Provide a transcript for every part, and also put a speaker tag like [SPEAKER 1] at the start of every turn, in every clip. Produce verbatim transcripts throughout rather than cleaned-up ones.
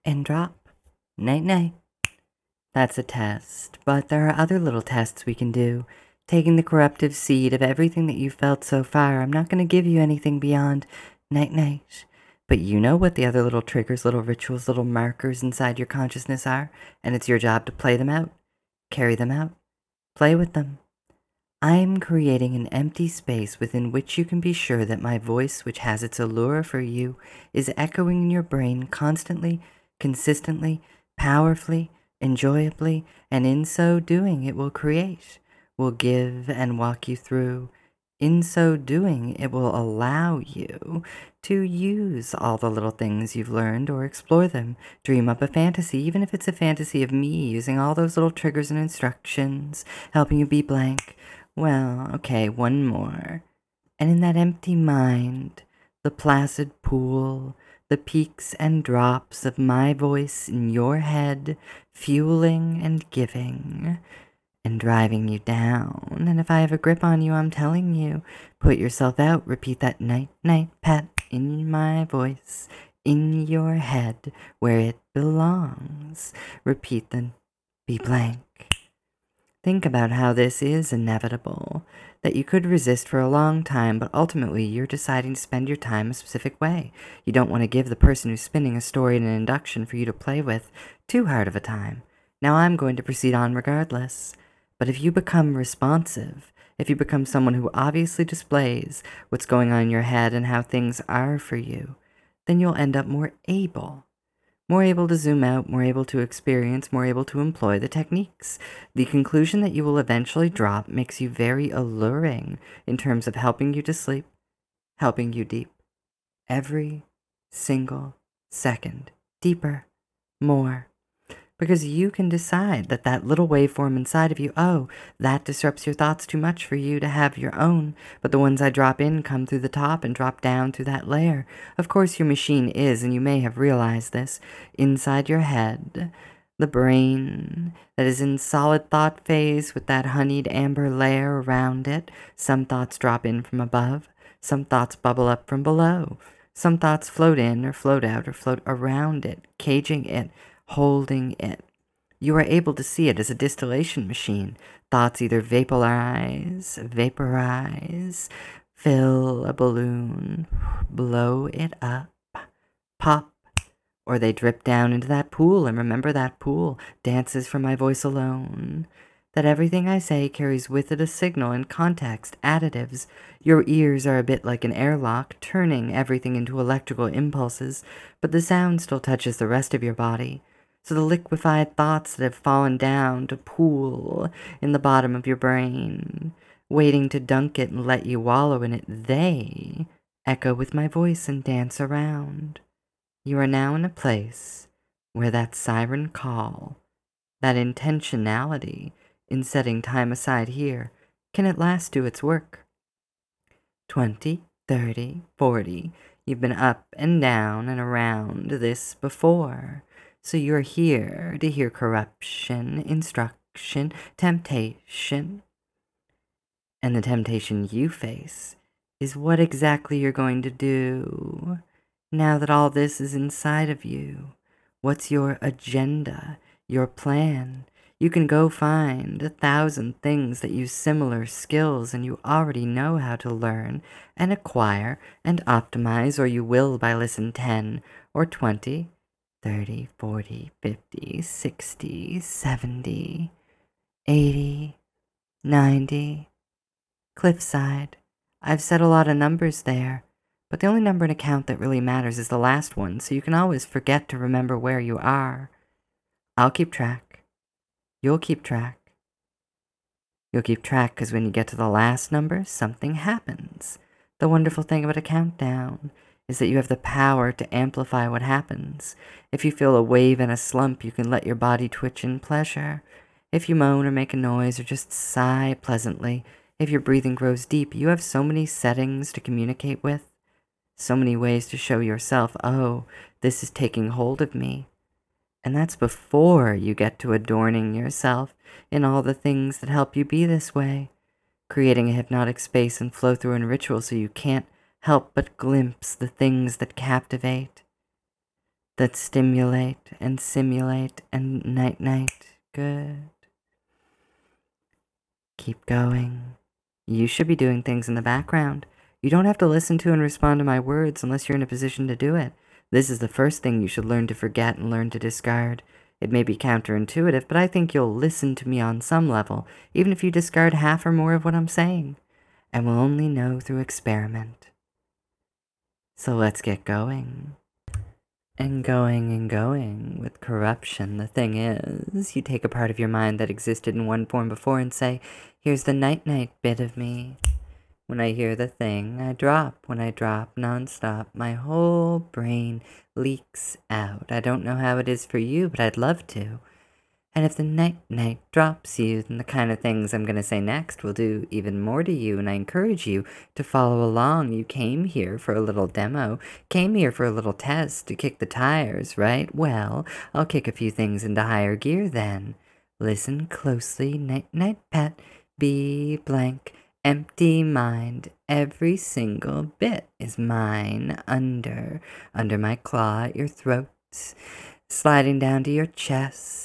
[SPEAKER 1] and drop. Night night. That's a test, but there are other little tests we can do. Taking the corruptive seed of everything that you've felt so far, I'm not going to give you anything beyond night night. But you know what the other little triggers, little rituals, little markers inside your consciousness are, and it's your job to play them out, carry them out, play with them. I'm creating an empty space within which you can be sure that my voice, which has its allure for you, is echoing in your brain constantly, consistently, powerfully, enjoyably, and in so doing it will create, will give and walk you through. In so doing, it will allow you to use all the little things you've learned or explore them. Dream up a fantasy, even if it's a fantasy of me using all those little triggers and instructions, helping you be blank. Well, okay, one more. And in that empty mind, the placid pool, the peaks and drops of my voice in your head, fueling and giving and driving you down. And if I have a grip on you, I'm telling you, put yourself out, repeat that night, night, pat in my voice, in your head, where it belongs. Repeat the be blank. Think about how this is inevitable, that you could resist for a long time, but ultimately you're deciding to spend your time a specific way. You don't want to give the person who's spinning a story and an induction for you to play with too hard of a time. Now I'm going to proceed on regardless. But if you become responsive, if you become someone who obviously displays what's going on in your head and how things are for you, then you'll end up more able more able to zoom out, more able to experience, more able to employ the techniques. The conclusion that you will eventually drop makes you very alluring in terms of helping you to sleep, helping you deep. Every single second. Deeper. More. Because you can decide that that little waveform inside of you, oh, that disrupts your thoughts too much for you to have your own, but the ones I drop in come through the top and drop down through that layer. Of course, your machine is, and you may have realized this, inside your head, the brain that is in solid thought phase with that honeyed amber layer around it. Some thoughts drop in from above, some thoughts bubble up from below. Some thoughts float in or float out or float around it, caging it, holding it. You are able to see it as a distillation machine. Thoughts either vaporize, vaporize, fill a balloon, blow it up, pop, or they drip down into that pool, and remember that pool dances for my voice alone. That everything I say carries with it a signal and context, additives. Your ears are a bit like an airlock, turning everything into electrical impulses, but the sound still touches the rest of your body. So the liquefied thoughts that have fallen down to pool in the bottom of your brain, waiting to dunk it and let you wallow in it, they echo with my voice and dance around. You are now in a place where that siren call, that intentionality in setting time aside here, can at last do its work. Twenty, thirty, forty, you've been up and down and around this before. So you're here to hear corruption, instruction, temptation. And the temptation you face is what exactly you're going to do now that all this is inside of you. What's your agenda, your plan? You can go find a thousand things that use similar skills and you already know how to learn and acquire and optimize, or you will by listen ten or twenty, thirty, forty, fifty, sixty, seventy, eighty, ninety. Cliffside. I've said a lot of numbers there, but the only number in a count that really matters is the last one, so you can always forget to remember where you are. I'll keep track. You'll keep track. You'll keep track because when you get to the last number, something happens. The wonderful thing about a countdown is that you have the power to amplify what happens. If you feel a wave and a slump, you can let your body twitch in pleasure. If you moan or make a noise or just sigh pleasantly, if your breathing grows deep, you have so many settings to communicate with, so many ways to show yourself, oh, this is taking hold of me. And that's before you get to adorning yourself in all the things that help you be this way, creating a hypnotic space and flow through in ritual so you can't help but glimpse the things that captivate. that stimulate and simulate and night-night. Good. Keep going. You should be doing things in the background. You don't have to listen to and respond to my words unless you're in a position to do it. This is the first thing you should learn to forget and learn to discard. It may be counterintuitive, but I think you'll listen to me on some level, even if you discard half or more of what I'm saying. And we'll only know through experiment. So let's get going. And going and going with corruption. The thing is, you take a part of your mind that existed in one form before and say, here's the night-night bit of me. When I hear the thing, I drop. When I drop nonstop, my whole brain leaks out. I don't know how it is for you, but I'd love to. And if the night-night drops you, then the kind of things I'm going to say next will do even more to you, and I encourage you to follow along. You came here for a little demo, came here for a little test to kick the tires, right? Well, I'll kick a few things into higher gear then. Listen closely, night-night pet, be blank, empty mind. Every single bit is mine, under, under my claw at your throat, sliding down to your chest.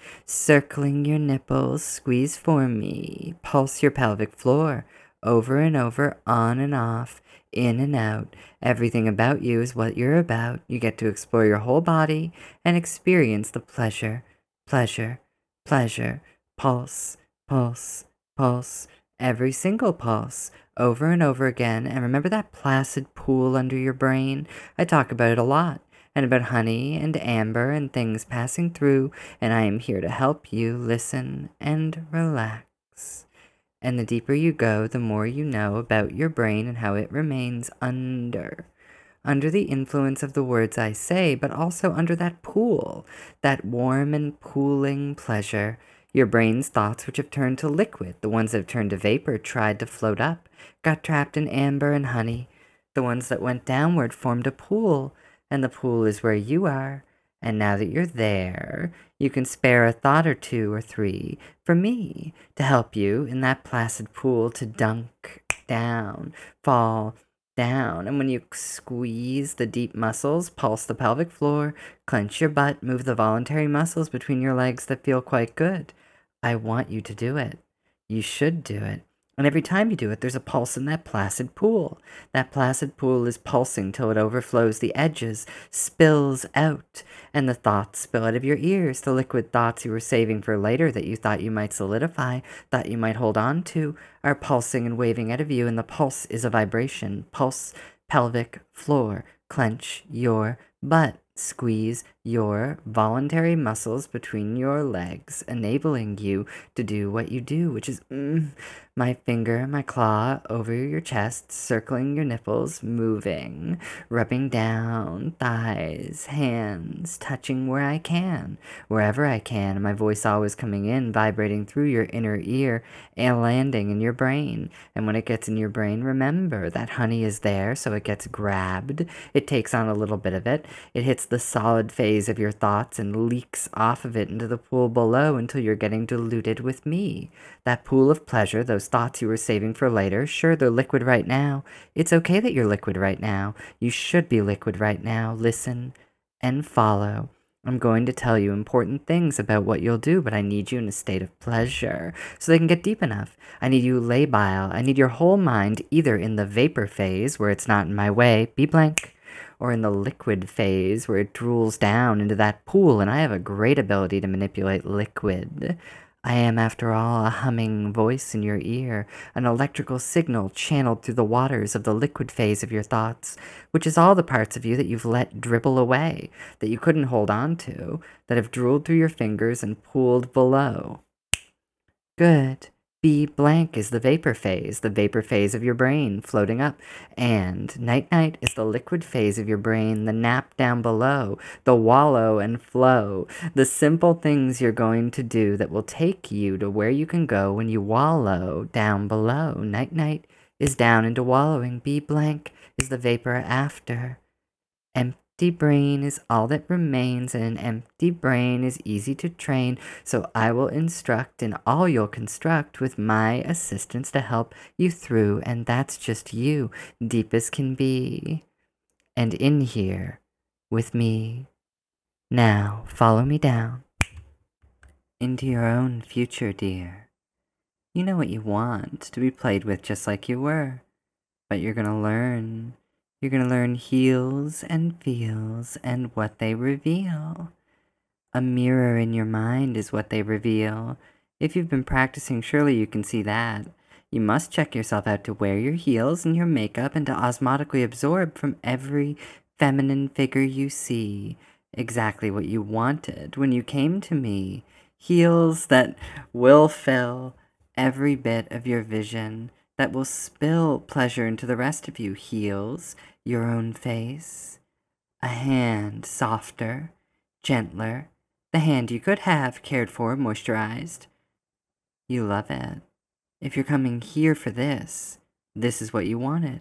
[SPEAKER 1] Circling your nipples, squeeze for me, pulse your pelvic floor, over and over, on and off, in and out. Everything about you is what you're about. You get to explore your whole body and experience the pleasure, pleasure, pleasure, pulse, pulse, pulse, every single pulse, over and over again. And remember that placid pool under your brain? I talk about it a lot. And about honey and amber and things passing through, and I am here to help you listen and relax. And the deeper you go, the more you know about your brain and how it remains under. Under the influence of the words I say, but also under that pool, that warm and pooling pleasure. Your brain's thoughts which have turned to liquid, the ones that have turned to vapor, tried to float up, got trapped in amber and honey. The ones that went downward formed a pool, and the pool is where you are. And now that you're there, you can spare a thought or two or three for me to help you in that placid pool to dunk down, fall down. And when you squeeze the deep muscles, pulse the pelvic floor, clench your butt, move the voluntary muscles between your legs that feel quite good. I want you to do it. You should do it. And every time you do it, there's a pulse in that placid pool. That placid pool is pulsing till it overflows the edges, spills out, and the thoughts spill out of your ears. The liquid thoughts you were saving for later that you thought you might solidify, thought you might hold on to, are pulsing and waving out of you, and the pulse is a vibration. Pulse, pelvic floor, clench your butt. Squeeze your voluntary muscles between your legs, enabling you to do what you do, which is mm, my finger, my claw over your chest, circling your nipples, moving, rubbing down, thighs, hands, touching where I can, wherever I can, my voice always coming in, vibrating through your inner ear and landing in your brain. And when it gets in your brain, remember that honey is there, so it gets grabbed. It takes on a little bit of it. It hits the solid phase of your thoughts and leaks off of it into the pool below until you're getting diluted with me. That pool of pleasure, those thoughts you were saving for later, sure, they're liquid right now. It's okay that you're liquid right now. You should be liquid right now. Listen and follow. I'm going to tell you important things about what you'll do, but I need you in a state of pleasure so they can get deep enough. I need you labile. I need your whole mind either in the vapor phase where it's not in my way, be blank, or in the liquid phase where it drools down into that pool, and I have a great ability to manipulate liquid. I am, after all, a humming voice in your ear, an electrical signal channeled through the waters of the liquid phase of your thoughts, which is all the parts of you that you've let dribble away, that you couldn't hold on to, that have drooled through your fingers and pooled below. Good. B blank is the vapor phase, the vapor phase of your brain floating up. And night-night is the liquid phase of your brain, the nap down below, the wallow and flow, the simple things you're going to do that will take you to where you can go when you wallow down below. Night-night is down into wallowing. B blank is the vapor after. Empty brain is all that remains, and an empty brain is easy to train, so I will instruct in all you'll construct with my assistance to help you through, and that's just you, deep as can be. And in here, with me, Now, follow me down into your own future, dear. You know what you want, to be played with just like you were. But you're gonna learn. You're gonna learn heels and feels and what they reveal. A mirror in your mind is what they reveal. If you've been practicing, surely you can see that. You must check yourself out to wear your heels and your makeup and to osmotically absorb from every feminine figure you see exactly what you wanted when you came to me. Heels that will fill every bit of your vision, that will spill pleasure into the rest of you. Heels, your own face, a hand softer, gentler, the hand you could have cared for, moisturized. You love it. If you're coming here for this, this is what you wanted.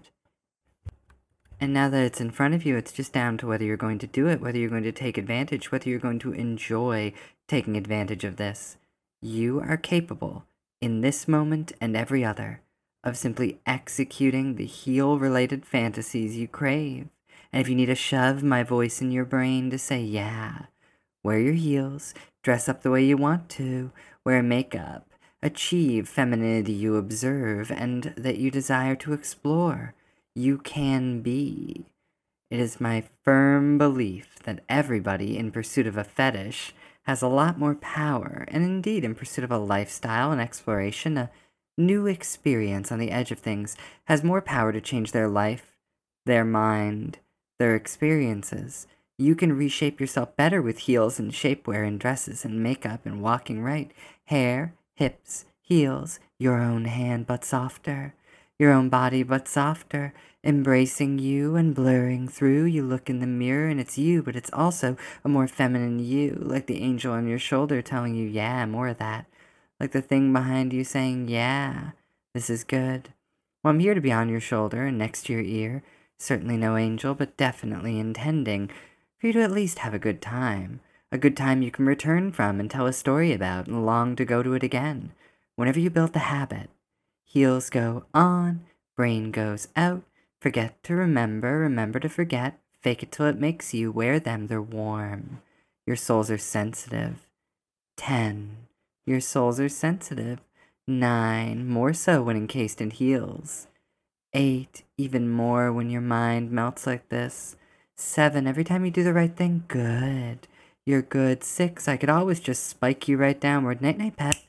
[SPEAKER 1] And now that it's in front of you, it's just down to whether you're going to do it, whether you're going to take advantage, whether you're going to enjoy taking advantage of this. You are capable, in this moment and every other, of simply executing the heel-related fantasies you crave. And if you need to shove my voice in your brain to say, yeah, wear your heels, dress up the way you want to, wear makeup, achieve femininity you observe and that you desire to explore, you can be. It is my firm belief that everybody in pursuit of a fetish has a lot more power, and indeed in pursuit of a lifestyle and exploration, a new experience on the edge of things, has more power to change their life, their mind, their experiences. You can reshape yourself better with heels and shapewear and dresses and makeup and walking right. Hair, hips, heels, your own hand but softer, your own body but softer, embracing you and blurring through. You look in the mirror and it's you, but it's also a more feminine you, like the angel on your shoulder telling you, yeah, more of that. Like the thing behind you saying, yeah, this is good. Well, I'm here to be on your shoulder and next to your ear. Certainly no angel, but definitely intending for you to at least have a good time. A good time you can return from and tell a story about and long to go to it again. Whenever you build the habit, heels go on, brain goes out, forget to remember, remember to forget, fake it till it makes you, wear them, they're warm. Your soles are sensitive. Ten, your soles are sensitive. Nine, more so when encased in heels. Eight, even more when your mind melts like this. Seven, every time you do the right thing, good. You're good. Six, I could always just spike you right downward. Night-night, pet.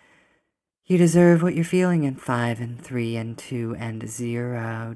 [SPEAKER 1] You deserve what you're feeling. And five, and three, and two, and zero,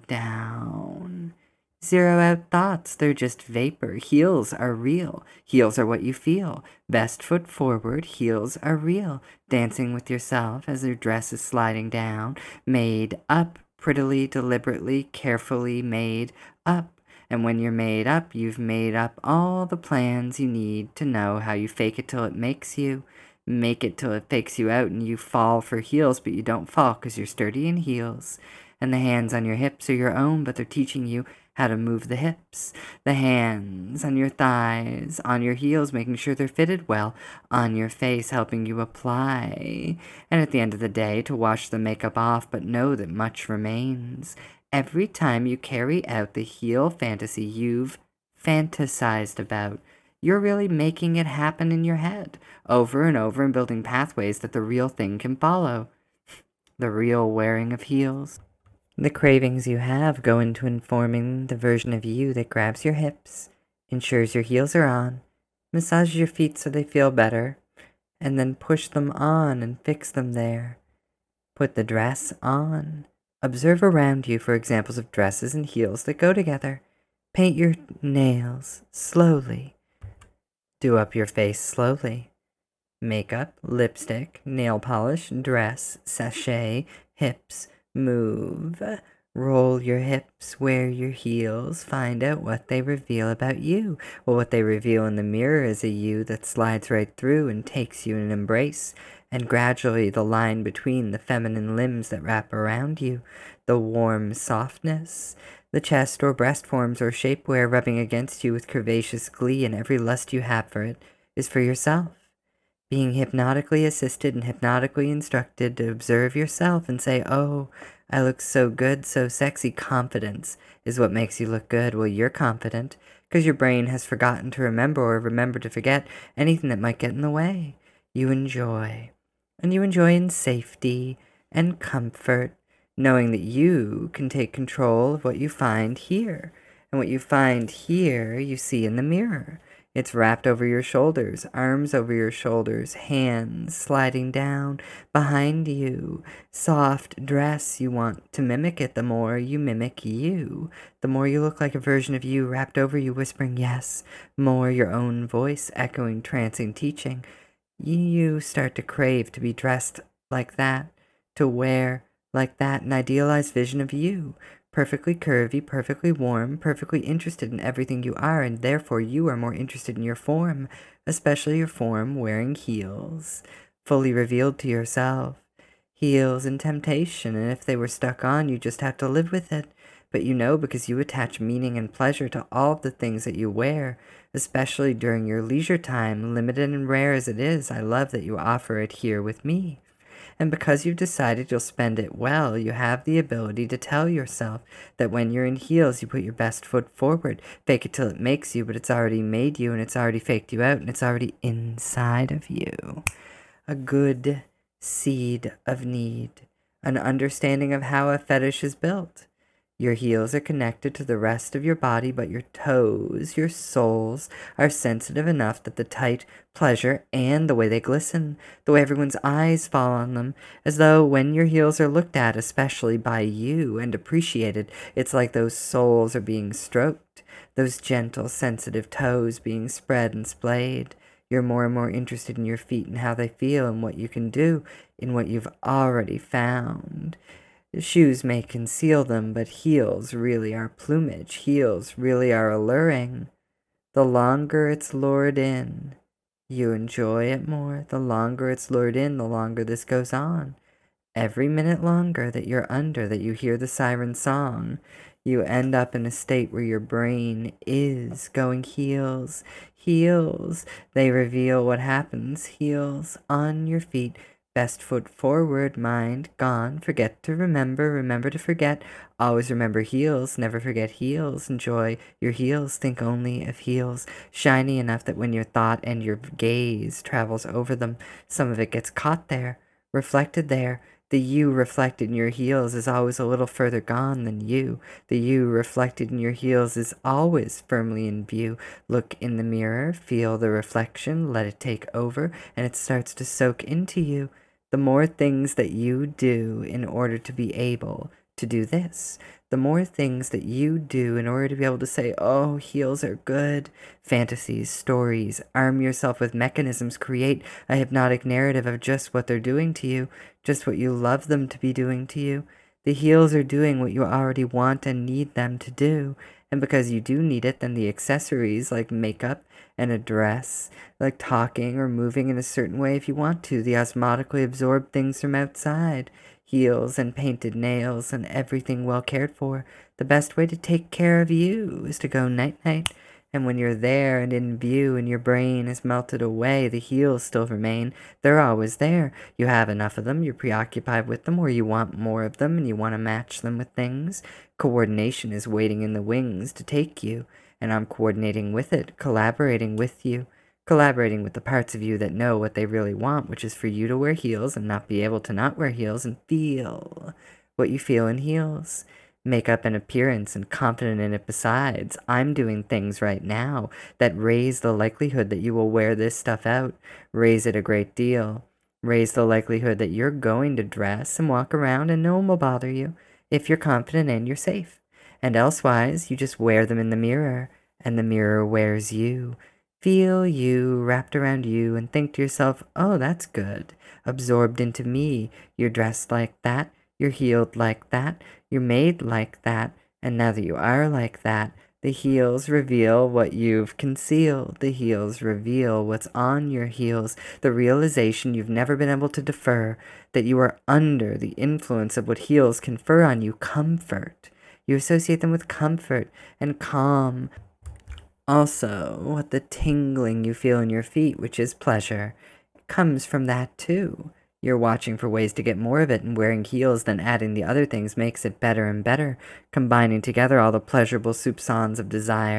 [SPEAKER 1] down. Zero out thoughts, they're just vapor. Heels are real. Heels are what you feel. Best foot forward, heels are real. Dancing with yourself as your dress is sliding down. Made up, prettily, deliberately, carefully made up. And when you're made up, you've made up all the plans you need to know how you fake it till it makes you. Make it till it fakes you out and you fall for heels, but you don't fall because you're sturdy in heels. And the hands on your hips are your own, but they're teaching you how to move the hips. The hands on your thighs, on your heels, making sure they're fitted well, on your face, helping you apply. And at the end of the day, to wash the makeup off, but know that much remains. Every time you carry out the heel fantasy you've fantasized about, you're really making it happen in your head, over and over, and building pathways that the real thing can follow. The real wearing of heels. The cravings you have go into informing the version of you that grabs your hips, ensures your heels are on, massages your feet so they feel better, and then push them on and fix them there. Put the dress on. Observe around you for examples of dresses and heels that go together. Paint your nails slowly. Do up your face slowly. Makeup, lipstick, nail polish, dress, sachet, hips, move. Roll your hips, wear your heels, find out what they reveal about you. Well, what they reveal in the mirror is a you that slides right through and takes you in an embrace, and gradually the line between the feminine limbs that wrap around you, the warm softness, the chest or breast forms or shapewear rubbing against you with curvaceous glee, and every lust you have for it is for yourself. Being hypnotically assisted and hypnotically instructed to observe yourself and say, oh, I look so good, so sexy. Confidence is what makes you look good. Well, you're confident. because your brain has forgotten to remember or remember to forget anything that might get in the way. You enjoy, and you enjoy in safety and comfort, knowing that you can take control of what you find here. And what you find here, you see in the mirror. It's wrapped over your shoulders, arms over your shoulders, hands sliding down behind you. Soft dress, you want to mimic it. The more you mimic you, the more you look like a version of you wrapped over you, whispering yes. More your own voice echoing, trancing, teaching. You start to crave to be dressed like that, to wear like that, an idealized vision of you. Perfectly curvy, perfectly warm, perfectly interested in everything you are, and therefore you are more interested in your form, especially your form wearing heels, fully revealed to yourself. Heels and temptation, and if they were stuck on, you just have to live with it. But you know, because you attach meaning and pleasure to all of the things that you wear, especially during your leisure time, limited and rare as it is, I love that you offer it here with me. And because you've decided you'll spend it well, you have the ability to tell yourself that when you're in heels, you put your best foot forward. Fake it till it makes you, but it's already made you, and it's already faked you out, and it's already inside of you. A good seed of need, an understanding of how a fetish is built. Your heels are connected to the rest of your body, but your toes, your soles, are sensitive enough that the tight pleasure and the way they glisten, the way everyone's eyes fall on them, as though when your heels are looked at, especially by you, and appreciated, it's like those soles are being stroked, those gentle, sensitive toes being spread and splayed. You're more and more interested in your feet and how they feel and what you can do in what you've already found. Shoes may conceal them, but heels really are plumage. Heels really are alluring. The longer it's lured in, you enjoy it more. The longer it's lured in, the longer this goes on. Every minute longer that you're under, that you hear the siren song, you end up in a state where your brain is going heels, heels. They reveal what happens. Heels on your feet. Best foot forward, mind gone. Forget to remember, remember to forget. Always remember heels, never forget heels. Enjoy your heels, think only of heels. Shiny enough that when your thought and your gaze travels over them, some of it gets caught there, reflected there. The you reflected in your heels is always a little further gone than you. The you reflected in your heels is always firmly in view. Look in the mirror, feel the reflection, let it take over, and it starts to soak into you. The more things that you do in order to be able to do this, the more things that you do in order to be able to say, oh, heels are good. Fantasies, stories, arm yourself with mechanisms, create a hypnotic narrative of just what they're doing to you, just what you love them to be doing to you. The heels are doing what you already want and need them to do. And because you do need it, then the accessories like makeup and a dress, like talking or moving in a certain way if you want to, the osmotically absorb things from outside, heels and painted nails and everything well cared for. The best way to take care of you is to go night-night. And when you're there and in view and your brain is melted away, the heels still remain. They're always there. You have enough of them, you're preoccupied with them, or you want more of them and you want to match them with things. Coordination is waiting in the wings to take you, and I'm coordinating with it, collaborating with you, collaborating with the parts of you that know what they really want, which is for you to wear heels and not be able to not wear heels and feel what you feel in heels. Make up an appearance and confident in it. Besides, I'm doing things right now that raise the likelihood that you will wear this stuff out, raise it a great deal, raise the likelihood that you're going to dress and walk around and no one will bother you if you're confident and you're safe. And elsewise, you just wear them in the mirror, and the mirror wears you. Feel you wrapped around you and think to yourself, oh, that's good. Absorbed into me. You're dressed like that. You're heeled like that. You're made like that. And now that you are like that, the heels reveal what you've concealed. The heels reveal what's on your heels. The realization you've never been able to defer, that you are under the influence of what heels confer on you, comfort. You associate them with comfort and calm. Also, what the tingling you feel in your feet, which is pleasure, comes from that too. You're watching for ways to get more of it, and wearing heels, then adding the other things makes it better and better, combining together all the pleasurable soupçons of desire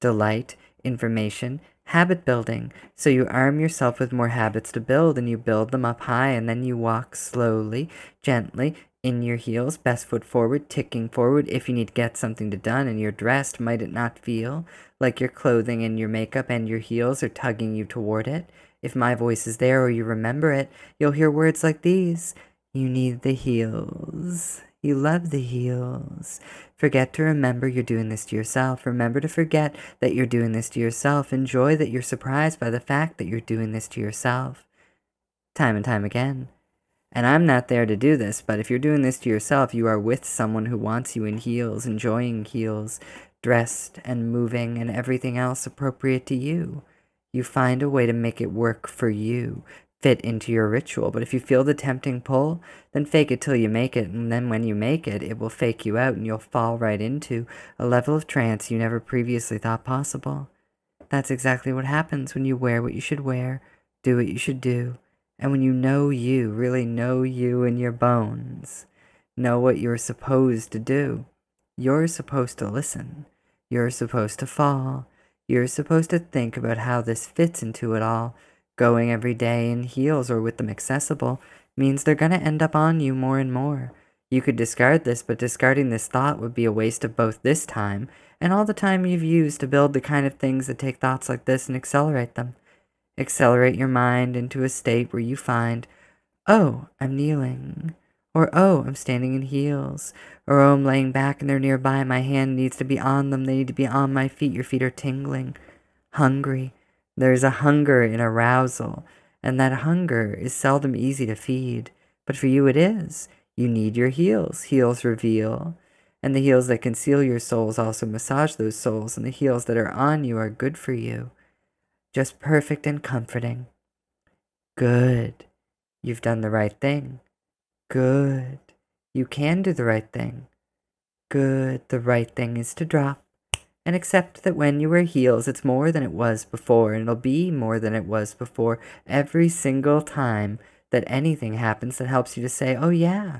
[SPEAKER 1] delight, information, habit building. So you arm yourself with more habits to build, and you build them up high, and then you walk slowly, gently, in your heels, best foot forward, ticking forward. If you need to get something to done and you're dressed, might it not feel like your clothing and your makeup and your heels are tugging you toward it? If my voice is there or you remember it, you'll hear words like these. You need the heels. You love the heels. Forget to remember you're doing this to yourself. Remember to forget that you're doing this to yourself. Enjoy that you're surprised by the fact that you're doing this to yourself. Time and time again. And I'm not there to do this, but if you're doing this to yourself, you are with someone who wants you in heels, enjoying heels, dressed and moving and everything else appropriate to you. You find a way to make it work for you, fit into your ritual. But if you feel the tempting pull, then fake it till you make it. And then when you make it, it will fake you out and you'll fall right into a level of trance you never previously thought possible. That's exactly what happens when you wear what you should wear, do what you should do. And when you know you, really know you in your bones, know what you're supposed to do, you're supposed to listen. You're supposed to fall. You're supposed to think about how this fits into it all. Going every day in heels or with them accessible means they're going to end up on you more and more. You could discard this, but discarding this thought would be a waste of both this time and all the time you've used to build the kind of things that take thoughts like this and accelerate them. Accelerate your mind into a state where you find, oh, I'm kneeling, or oh, I'm standing in heels, or oh, I'm laying back and they're nearby, my hand needs to be on them, they need to be on my feet, your feet are tingling. Hungry. There's a hunger in arousal, and that hunger is seldom easy to feed, but for you it is. You need your heels. Heels reveal, and the heels that conceal your souls also massage those souls, and the heels that are on you are good for you. Just perfect and comforting. Good. You've done the right thing. Good. You can do the right thing. Good. The right thing is to drop and accept that when you wear heels, it's more than it was before, and it'll be more than it was before every single time that anything happens that helps you to say, oh yeah,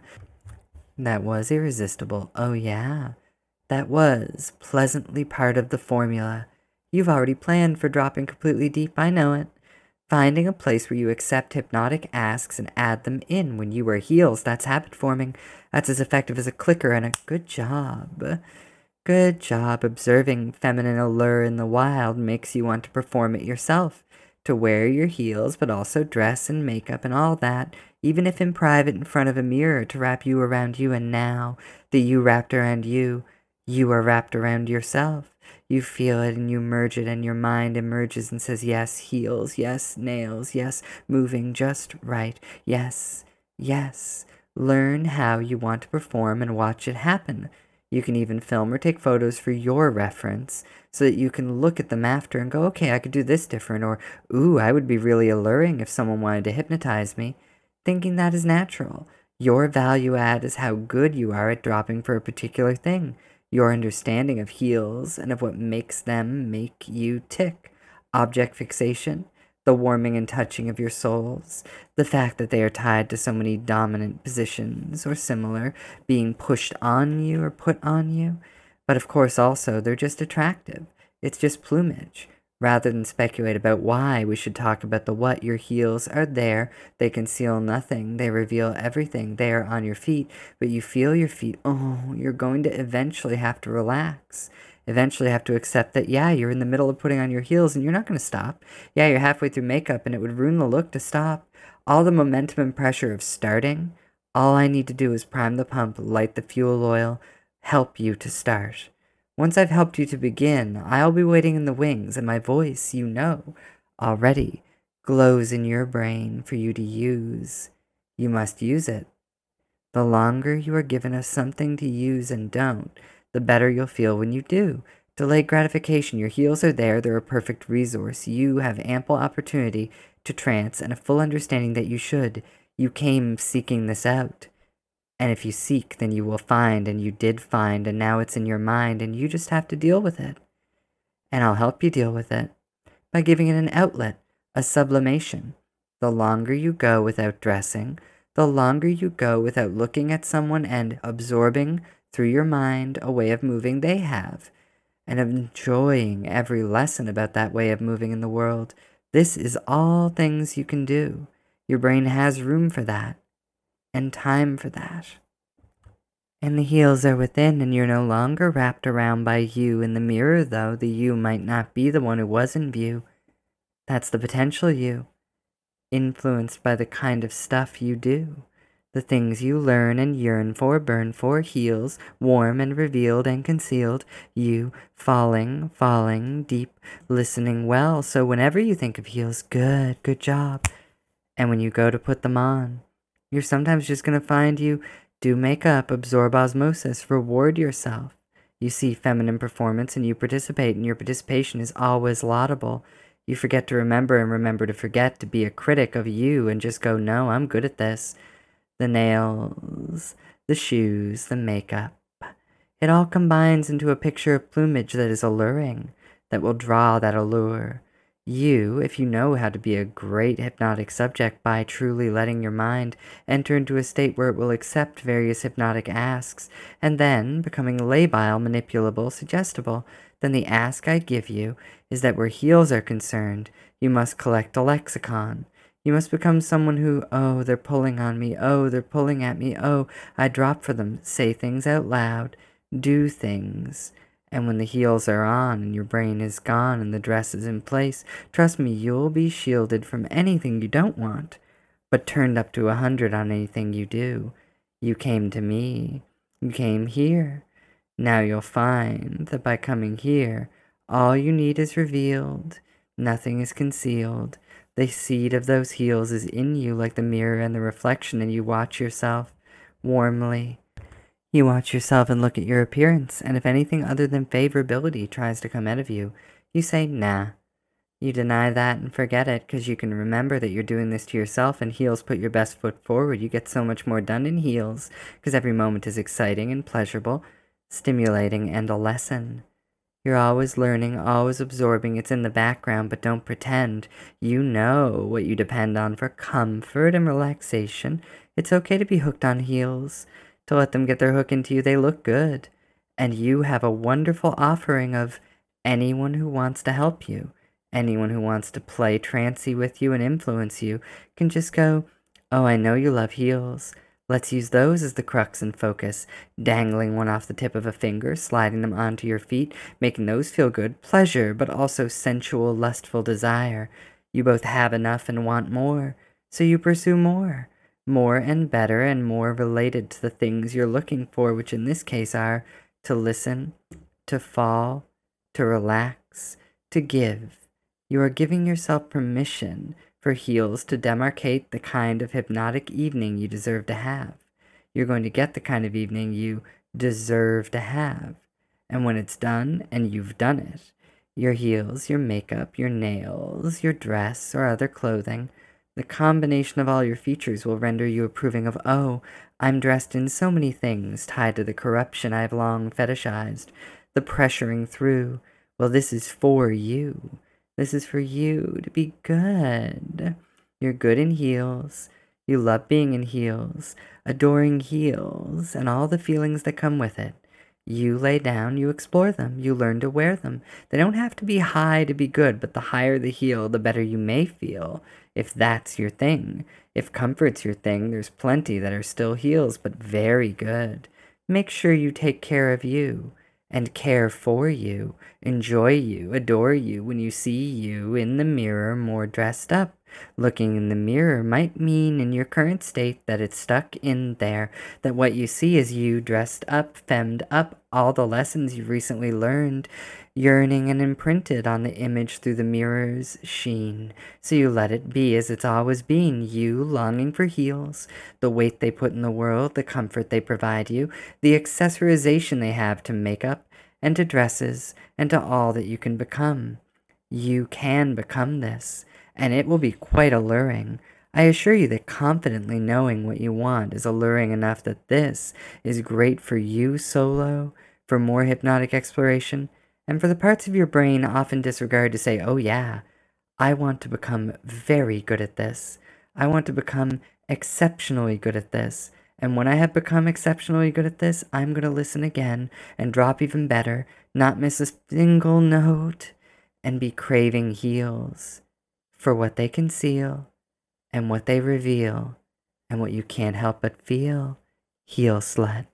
[SPEAKER 1] that was irresistible. Oh yeah, that was pleasantly part of the formula. You've already planned for dropping completely deep, I know it. Finding a place where you accept hypnotic asks and add them in when you wear heels, that's habit forming. That's as effective as a clicker, and a good job. Good job. Observing feminine allure in the wild makes you want to perform it yourself. To wear your heels, but also dress and makeup and all that, even if in private in front of a mirror, to wrap you around you, and now that you wrapped around you, you are wrapped around yourself. You feel it and you merge it, and your mind emerges and says, yes, heels, yes, nails, yes, moving just right, yes, yes. Learn how you want to perform and watch it happen. You can even film or take photos for your reference so that you can look at them after and go, okay, I could do this different, or, ooh, I would be really alluring if someone wanted to hypnotize me. Thinking that is natural. Your value add is how good you are at dropping for a particular thing. Your understanding of heels and of what makes them make you tick. Object fixation, the warming and touching of your souls, the fact that they are tied to so many dominant positions or similar, being pushed on you or put on you. But of course also they're just attractive. It's just plumage. Rather than speculate about why, we should talk about the what. Your heels are there. They conceal nothing. They reveal everything. They are on your feet, but you feel your feet. Oh, you're going to eventually have to relax. Eventually have to accept that, yeah, you're in the middle of putting on your heels and you're not going to stop. Yeah, you're halfway through makeup and it would ruin the look to stop. All the momentum and pressure of starting, all I need to do is prime the pump, light the fuel oil, help you to start. Once I've helped you to begin, I'll be waiting in the wings, and my voice, you know, already glows in your brain for you to use. You must use it. The longer you are given us something to use and don't, the better you'll feel when you do. Delayed gratification. Your heels are there. They're a perfect resource. You have ample opportunity to trance and a full understanding that you should. You came seeking this out. And if you seek, then you will find, and you did find, and now it's in your mind, and you just have to deal with it. And I'll help you deal with it by giving it an outlet, a sublimation. The longer you go without dressing, the longer you go without looking at someone and absorbing through your mind a way of moving they have, and enjoying every lesson about that way of moving in the world. This is all things you can do. Your brain has room for that and time for that. And the heels are within, and you're no longer wrapped around by you in the mirror, though. The you might not be the one who was in view. That's the potential you, influenced by the kind of stuff you do. The things you learn and yearn for, burn for, heals, warm and revealed and concealed, you falling, falling, deep, listening well. So whenever you think of heels, good, good job. And when you go to put them on, you're sometimes just going to find you do makeup, absorb osmosis, reward yourself. You see feminine performance and you participate, and your participation is always laudable. You forget to remember and remember to forget to be a critic of you and just go, no, I'm good at this. The nails, the shoes, the makeup. It all combines into a picture of plumage that is alluring, that will draw that allure. You, if you know how to be a great hypnotic subject by truly letting your mind enter into a state where it will accept various hypnotic asks, and then, becoming labile, manipulable, suggestible, then the ask I give you is that where heels are concerned, you must collect a lexicon. You must become someone who, oh, they're pulling on me, oh, they're pulling at me, oh, I drop for them, say things out loud, do things. And when the heels are on and your brain is gone and the dress is in place, trust me, you'll be shielded from anything you don't want, but turned up to a hundred on anything you do. You came to me. You came here. Now you'll find that by coming here, all you need is revealed. Nothing is concealed. The seed of those heels is in you like the mirror and the reflection, and you watch yourself warmly. You watch yourself and look at your appearance, and if anything other than favorability tries to come out of you, you say, nah. You deny that and forget it, because you can remember that you're doing this to yourself, and heels put your best foot forward. You get so much more done in heels, because every moment is exciting and pleasurable, stimulating, and a lesson. You're always learning, always absorbing. It's in the background, but don't pretend. You know what you depend on for comfort and relaxation. It's okay to be hooked on heels, to let them get their hook into you. They look good. And you have a wonderful offering of anyone who wants to help you, anyone who wants to play trancy with you and influence you, can just go, oh, I know you love heels. Let's use those as the crux and focus, dangling one off the tip of a finger, sliding them onto your feet, making those feel good, pleasure, but also sensual, lustful desire. You both have enough and want more, so you pursue more. More and better and more related to the things you're looking for, which in this case are to listen, to fall, to relax, to give. You are giving yourself permission for heels to demarcate the kind of hypnotic evening you deserve to have. You're going to get the kind of evening you deserve to have. And when it's done, and you've done it, your heels, your makeup, your nails, your dress, or other clothing, the combination of all your features will render you approving of, oh, I'm dressed in so many things tied to the corruption I've long fetishized, the pressuring through. Well, this is for you. This is for you to be good. You're good in heels. You love being in heels, adoring heels, and all the feelings that come with it. You lay down, you explore them, you learn to wear them. They don't have to be high to be good, but the higher the heel, the better you may feel, if that's your thing. If comfort's your thing, there's plenty that are still heels, but very good. Make sure you take care of you, and care for you, enjoy you, adore you when you see you in the mirror more dressed up. Looking in the mirror might mean in your current state that it's stuck in there, that what you see is you dressed up, femmed up, all the lessons you've recently learned, yearning and imprinted on the image through the mirror's sheen. So you let it be as it's always been, you longing for heels, the weight they put in the world, the comfort they provide you, the accessorization they have to makeup and to dresses and to all that you can become. You can become this, and it will be quite alluring. I assure you that confidently knowing what you want is alluring enough that this is great for you solo, for more hypnotic exploration, and for the parts of your brain often disregard to say, oh yeah, I want to become very good at this. I want to become exceptionally good at this. And when I have become exceptionally good at this, I'm going to listen again and drop even better, not miss a single note, and be craving heels for what they conceal and what they reveal and what you can't help but feel. Heel slut.